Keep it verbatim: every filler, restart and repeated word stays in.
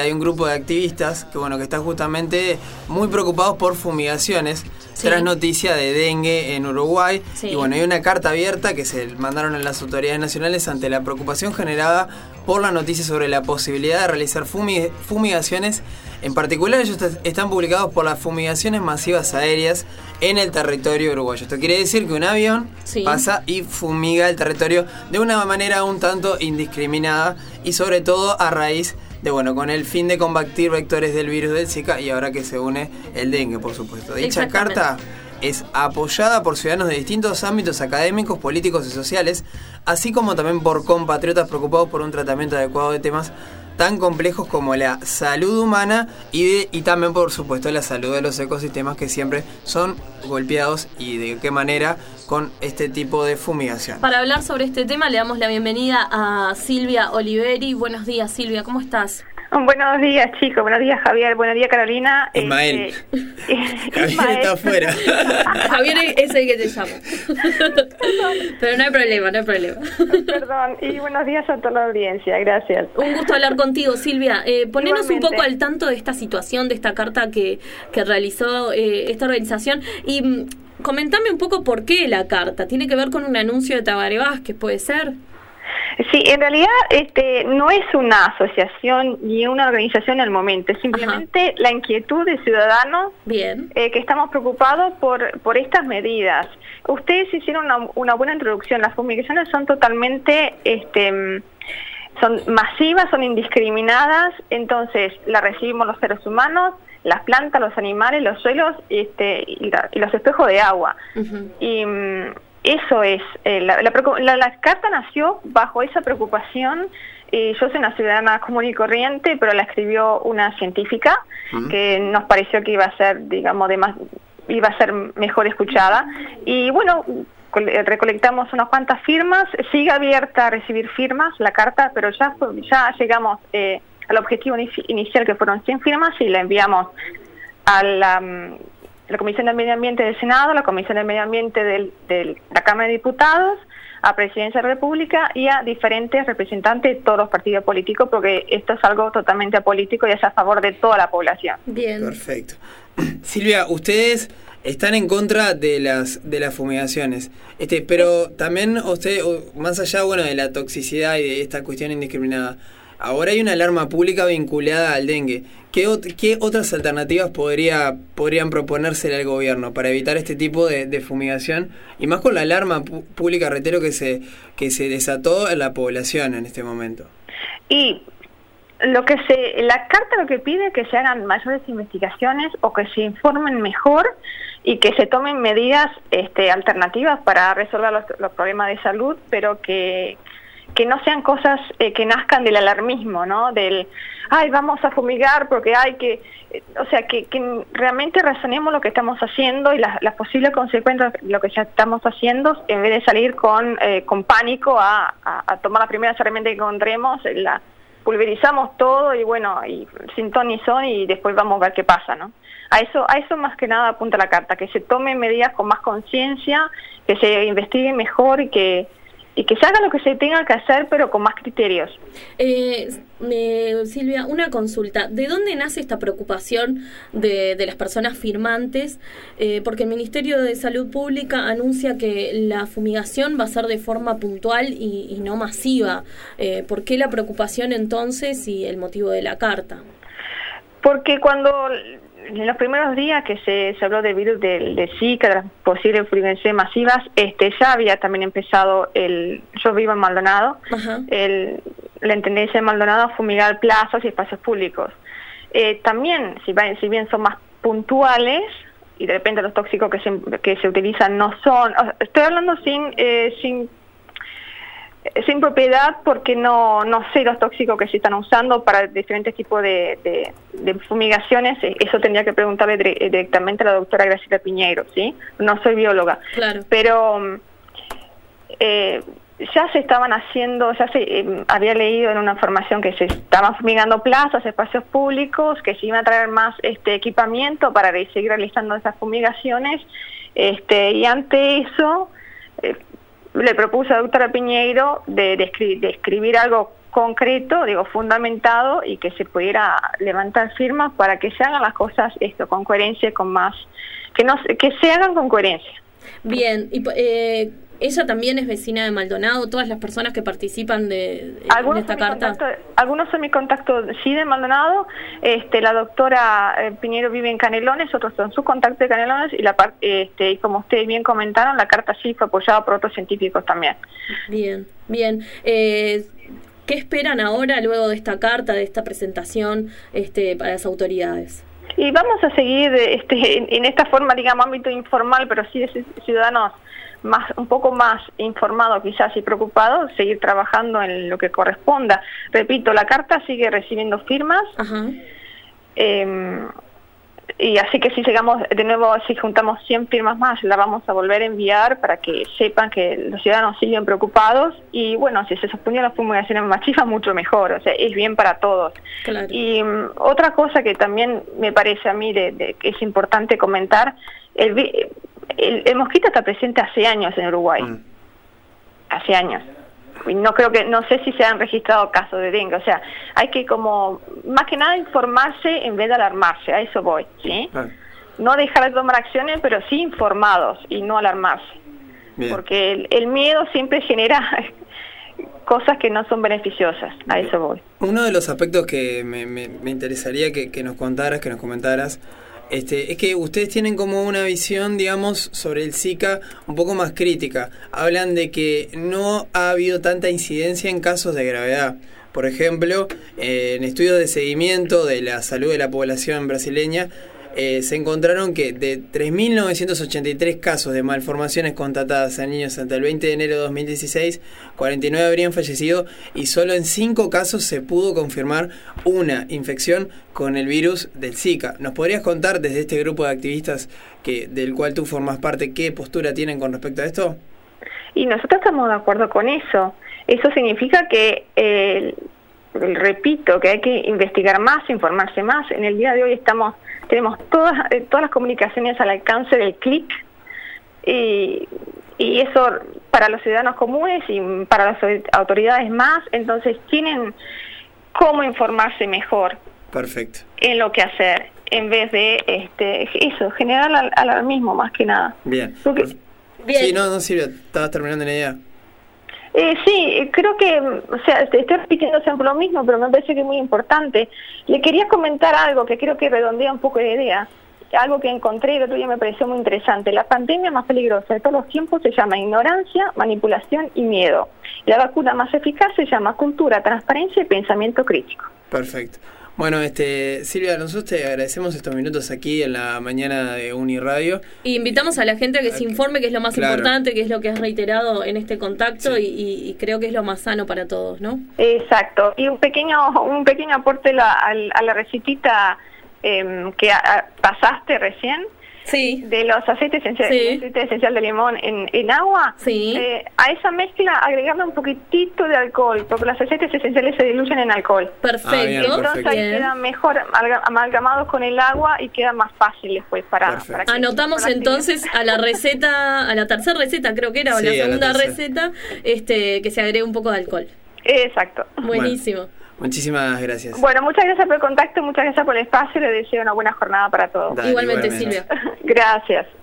hay un grupo de activistas que bueno que están justamente muy preocupados por fumigaciones, sí, tras noticia de dengue en Uruguay. Sí. Y bueno, hay una carta abierta que se mandaron a las autoridades nacionales ante la preocupación generada por la noticia sobre la posibilidad de realizar fumig- fumigaciones. En particular, ellos est- están publicados por las fumigaciones masivas aéreas en el territorio uruguayo. Esto quiere decir que un avión sí. pasa y fumiga el territorio de una manera un tanto indiscriminada y sobre todo a raíz de, bueno, con el fin de combatir vectores del virus del Zika y ahora que se une el dengue, por supuesto. Dicha carta es apoyada por ciudadanos de distintos ámbitos académicos, políticos y sociales, así como también por compatriotas preocupados por un tratamiento adecuado de temas tan complejos como la salud humana y, de, y también, por supuesto, la salud de los ecosistemas que siempre son golpeados y de qué manera con este tipo de fumigación. Para hablar sobre este tema le damos la bienvenida a Silvia Oliveri. Buenos días, Silvia, ¿cómo estás? Buenos días, chicos. Buenos días, Javier. Buenos días, Carolina. Ismael. Eh, Javier Ismael. está afuera. Javier es el que te llama. Pero no hay problema, no hay problema. Perdón. Y buenos días a toda la audiencia. Gracias. Un gusto hablar contigo, Silvia. Eh, ponenos Igualmente. un poco al tanto de esta situación, de esta carta que, que realizó eh, esta organización. Y mm, comentame un poco por qué la carta. ¿Tiene que ver con un anuncio de Tabaré Vázquez, puede ser? Sí, en realidad este no es una asociación ni una organización al momento, es simplemente Ajá. la inquietud de ciudadanos. Bien. Eh, que estamos preocupados por por estas medidas. Ustedes hicieron una, una buena introducción. Las fumigaciones son totalmente este son masivas, son indiscriminadas, entonces las recibimos los seres humanos, las plantas, los animales, los suelos este y, la, y los espejos de agua. Uh-huh. Y eso es, eh, la, la, la, la carta nació bajo esa preocupación. Eh, yo soy una ciudadana común y corriente, pero la escribió una científica uh-huh. que nos pareció que iba a ser, digamos, de más, iba a ser mejor escuchada. Y bueno, recolectamos unas cuantas firmas, sigue abierta a recibir firmas la carta, pero ya, ya llegamos eh, al objetivo inicial, que fueron cien firmas, y la enviamos a la... la Comisión del Medio Ambiente del Senado, la Comisión del Medio Ambiente de del, la Cámara de Diputados, a Presidencia de la República y a diferentes representantes de todos los partidos políticos, porque esto es algo totalmente apolítico y es a favor de toda la población. Bien. Perfecto. Silvia, ustedes están en contra de las de las fumigaciones, este, pero también usted, más allá bueno de la toxicidad y de esta cuestión indiscriminada, ahora hay una alarma pública vinculada al dengue. ¿Qué, ot- qué otras alternativas podría podrían proponérsele al gobierno para evitar este tipo de, de fumigación? Y más con la alarma pu- pública, reitero, que se que se desató en la población en este momento. Y lo que se la carta lo que pide es que se hagan mayores investigaciones o que se informen mejor y que se tomen medidas este, alternativas para resolver los, los problemas de salud, pero que... que no sean cosas eh, que nazcan del alarmismo, ¿no? Del, ay, vamos a fumigar porque hay que... Eh, o sea, que, que realmente razonemos lo que estamos haciendo y las, las posibles consecuencias de lo que ya estamos haciendo, en vez de salir con eh, con pánico a, a, a tomar las primeras herramientas que encontremos, la pulverizamos todo y bueno, y sin ton ni son, y después vamos a ver qué pasa, ¿no? A eso, a eso más que nada apunta la carta, que se tomen medidas con más conciencia, que se investigue mejor y que... y que se haga lo que se tenga que hacer, pero con más criterios. Eh, eh, Silvia, una consulta. ¿De dónde nace esta preocupación de, de las personas firmantes? Eh, porque el Ministerio de Salud Pública anuncia que la fumigación va a ser de forma puntual y, y no masiva. Eh, ¿Por qué la preocupación entonces y el motivo de la carta? Porque cuando... en los primeros días que se, se habló del virus del de Zika, de las posibles fumigaciones masivas, este, ya había también empezado el, yo vivo en Maldonado, el, la Intendencia de Maldonado a fumigar plazas y espacios públicos. Eh, también, si, va, si bien son más puntuales, y de repente los tóxicos que se, que se utilizan no son, estoy hablando sin, eh, sin sin propiedad porque no no sé los tóxicos que se están usando para diferentes tipos de, de, de fumigaciones. Eso tendría que preguntarle dire- directamente a la doctora Graciela Piñeiro, ¿sí? No soy bióloga. Claro. Pero eh, ya se estaban haciendo, ya se eh, había leído en una formación que se estaban fumigando plazas, espacios públicos, que se iba a traer más este equipamiento para seguir realizando esas fumigaciones, este y ante eso... Eh, le propuse a la doctora Piñeiro de, de, escri- de escribir algo concreto, digo, fundamentado y que se pudiera levantar firmas para que se hagan las cosas esto con coherencia, con más, que no que se hagan con coherencia. Bien, y eh, ella también es vecina de Maldonado, todas las personas que participan de, de, de esta carta. Algunos son mi contacto, sí, de Maldonado. Este, la doctora eh, Piñero vive en Canelones, otros son sus contactos de Canelones, y la este, y como ustedes bien comentaron, la carta sí fue apoyada por otros científicos también. Bien, bien. Eh, ¿Qué esperan ahora luego de esta carta, de esta presentación este, para las autoridades? Y vamos a seguir este, en, en esta forma, digamos, ámbito informal, pero sí de ciudadanos más, un poco más informados quizás y preocupados, seguir trabajando en lo que corresponda. Repito, la carta sigue recibiendo firmas. Ajá. Eh, y así que si llegamos, de nuevo, si juntamos cien firmas más, la vamos a volver a enviar para que sepan que los ciudadanos siguen preocupados. Y bueno, si se suspendía la fumigación masivas, mucho mejor, o sea, es bien para todos. Claro. Y um, otra cosa que también me parece a mí de, de, que es importante comentar, el, el, el mosquito está presente hace años en Uruguay, mm. hace años. Y no creo que, no sé si se han registrado casos de dengue, o sea, hay que como, más que nada informarse en vez de alarmarse, a eso voy, ¿sí? Ah. No dejar de tomar acciones, pero sí informados y no alarmarse. Bien. Porque el, el miedo siempre genera cosas que no son beneficiosas, a eso voy. Uno de los aspectos que me, me, me interesaría que, que nos contaras, que nos comentaras, Este, es que ustedes tienen como una visión, digamos, sobre el Zika un poco más crítica. Hablan de que no ha habido tanta incidencia en casos de gravedad. Por ejemplo, eh, en estudios de seguimiento de la salud de la población brasileña, eh, se encontraron que de tres mil novecientos ochenta y tres casos de malformaciones constatadas en niños hasta el veinte de enero de dos mil dieciséis, cuarenta y nueve habrían fallecido y solo en cinco casos se pudo confirmar una infección con el virus del Zika. ¿Nos podrías contar desde este grupo de activistas que del cual tú formas parte qué postura tienen con respecto a esto? Y nosotros estamos de acuerdo con eso. Eso significa que, eh, repito, que hay que investigar más, informarse más. En el día de hoy estamos tenemos todas eh, todas las comunicaciones al alcance del clic, y, y eso para los ciudadanos comunes y para las autoridades más, entonces tienen cómo informarse mejor. Perfecto. En lo que hacer, en vez de este eso, generar al, alarmismo más que nada. Bien. Porque, Bien. Sí, no, no, Silvia, estabas terminando la idea. Eh, sí, creo que, o sea, estoy repitiendo siempre lo mismo, pero me parece que es muy importante. Le quería comentar algo que creo que redondea un poco la idea, algo que encontré el otro día me pareció muy interesante. La pandemia más peligrosa de todos los tiempos se llama ignorancia, manipulación y miedo. La vacuna más eficaz se llama cultura, transparencia y pensamiento crítico. Perfecto. Bueno, este Silvia, nosotros te agradecemos estos minutos aquí en la mañana de Uniradio. Y invitamos a la gente a que se informe, que es lo más claro. importante, que es lo que has reiterado en este contacto, sí. y, y creo que es lo más sano para todos, ¿no? Exacto. Y un pequeño un pequeño aporte la, a, a la recetita eh, que a, pasaste recién. Sí. De los aceites esenciales, sí. aceite esencial de limón en, en agua, sí. eh, a esa mezcla agregarle un poquitito de alcohol, porque los aceites esenciales se diluyen en alcohol. Perfecto. Ah, bien, Entonces perfecto. ahí quedan mejor amalgamados con el agua y queda más fácil después para... para que, Anotamos para entonces a la receta, a la tercera receta creo que era, sí, o la segunda la receta, este que se agregue un poco de alcohol. Exacto. Buenísimo. Bueno. Muchísimas gracias. Bueno, muchas gracias por el contacto, muchas gracias por el espacio, le deseo una buena jornada para todos. Dale, igualmente, igualmente, Silvia. Gracias.